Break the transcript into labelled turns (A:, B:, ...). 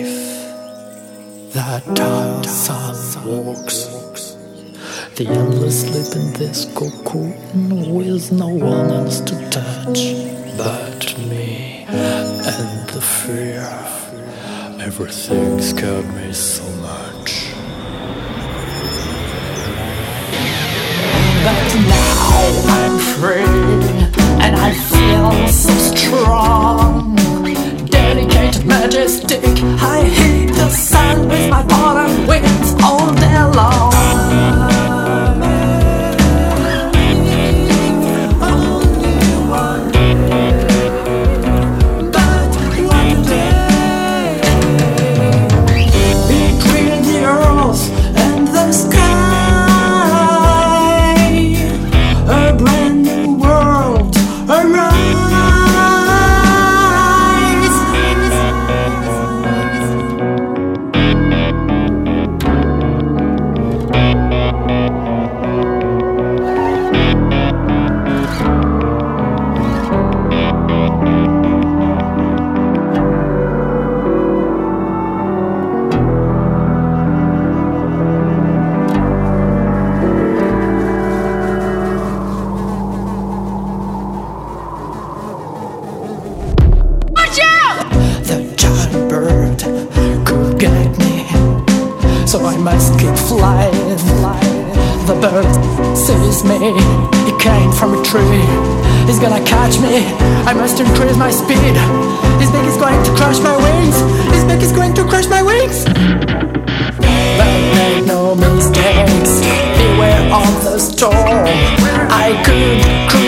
A: That tiresome walks the endless sleep in this cocoon with no one else to touch but me and the fear. Everything scared me so much. But now I'm free and I feel so strong. Dedicated, majestic, I hit the sun with my bottom wings all day long. So I must keep flying. The bird sees me, he came from a tree. He's gonna catch me, I must increase my speed. His beak is going to crush my wings. His beak is going to crush my wings. But make no mistakes, beware of the storm. I could